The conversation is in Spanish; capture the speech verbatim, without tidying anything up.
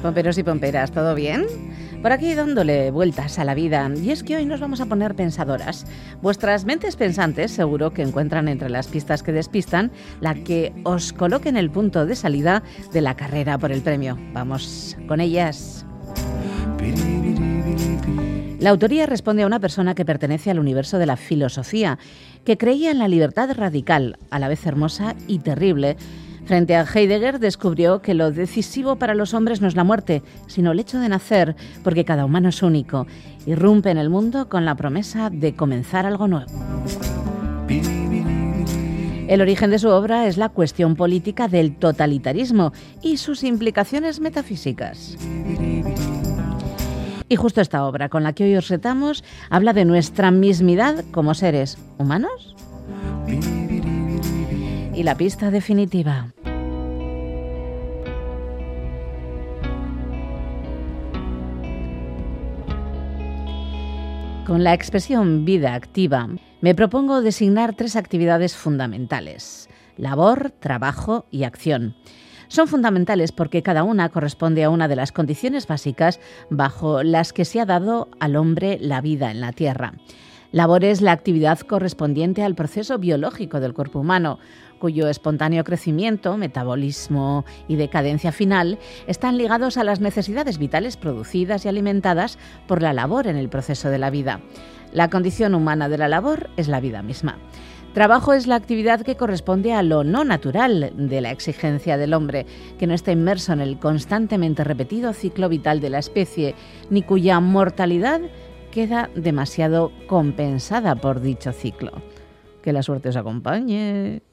Pomperos y pomperas, ¿todo bien? Por aquí dándole vueltas a la vida. Y es que hoy nos vamos a poner pensadoras. Vuestras mentes pensantes seguro que encuentran entre las pistas que despistan la que os coloque en el punto de salida de la carrera por el premio. Vamos con ellas. La autoría responde a una persona que pertenece al universo de la filosofía, que creía en la libertad radical, a la vez hermosa y terrible. Frente a Heidegger descubrió que lo decisivo para los hombres no es la muerte, sino el hecho de nacer, porque cada humano es único. Irrumpe en el mundo con la promesa de comenzar algo nuevo. El origen de su obra es la cuestión política del totalitarismo y sus implicaciones metafísicas. Y justo esta obra, con la que hoy os retamos, habla de nuestra mismidad como seres humanos. Y la pista definitiva. Con la expresión vida activa, me propongo designar tres actividades fundamentales: labor, trabajo y acción. Son fundamentales porque cada una corresponde a una de las condiciones básicas bajo las que se ha dado al hombre la vida en la Tierra. Labor es la actividad correspondiente al proceso biológico del cuerpo humano, cuyo espontáneo crecimiento, metabolismo y decadencia final están ligados a las necesidades vitales producidas y alimentadas por la labor en el proceso de la vida. La condición humana de la labor es la vida misma. Trabajo es la actividad que corresponde a lo no natural de la exigencia del hombre, que no está inmerso en el constantemente repetido ciclo vital de la especie, ni cuya mortalidad queda demasiado compensada por dicho ciclo. Que la suerte os acompañe.